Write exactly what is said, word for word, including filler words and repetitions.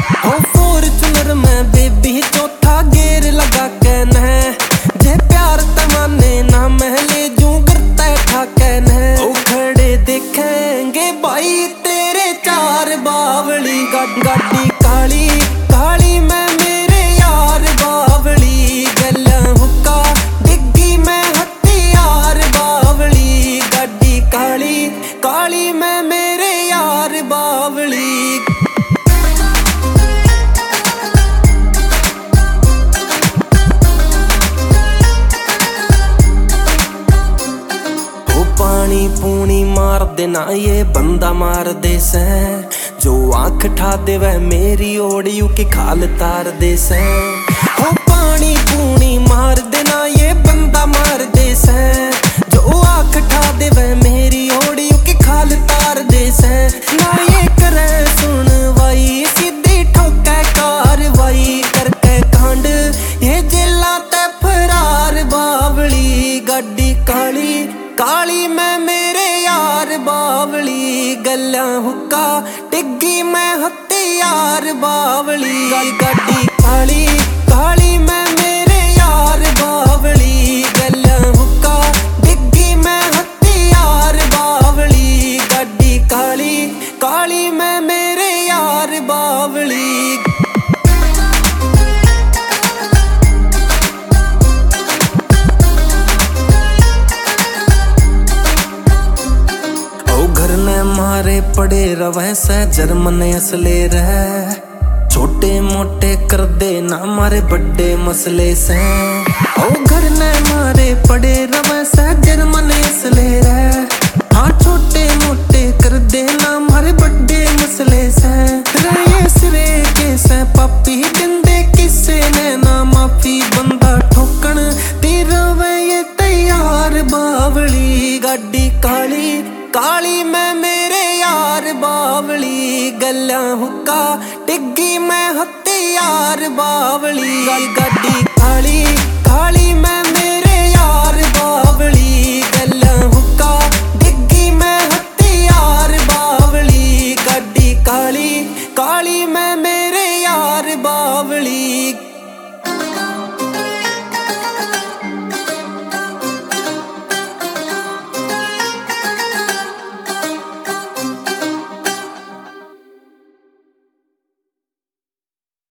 हो फॉर्च्यूनर में बेबी चौथा गेर लगा के न जे प्यार तमाने ना महले जू करता ठाके न ओ खड़े देखेंगे भाई तेरे चार बावली गाड़ी काली काली मैं मेरे यार बावली गला हुक्का डिग्गी मैं हथियार बावली गाड़ी काली काली मैं मेरे यार बावली। पानी पूनी मार देना ये बंदा मार दे से जो आंख ठा दे वह मेरी ओड़ियों की खाल तार दे से हो पानी पूनी मार देना ये बंदा मार दे से जो आंख ठा दे वह मेरी ओड़ियों की खाल तार दे से ना ये करे सुन वाई सीधी ठोके कार्रवाई करके कांड ये जेला ते फरार बावली गाड़ी काली काली मैं मेरे यार बावली गला हुक्का टिग्गी मैं हथियार बावली गाड़ी काली काली मैं मेरे यार बावली गला हुक्का टिग्गी मैं हथियार बावली गाड़ी काली काली मैं मेरे यार बावली। मारे पड़े रवै से जर्मन असले रह छोटे मोटे कर दे ना मारे बड़े मसले से ओ घर ने मारे पड़े रवै से जर्मन असले रह हाँ छोटे मोटे कर दे ना मारे बड़े मसले से रहे सिरे के से पापी बिंदे किसे ने ना माफी बंदा ठोकन तेरा वे ये तैयार बावली गाड़ी काली काली मैं मेरे यार बावली गला हुक्का टिग्गी मैं हथियार बावली गाड़ी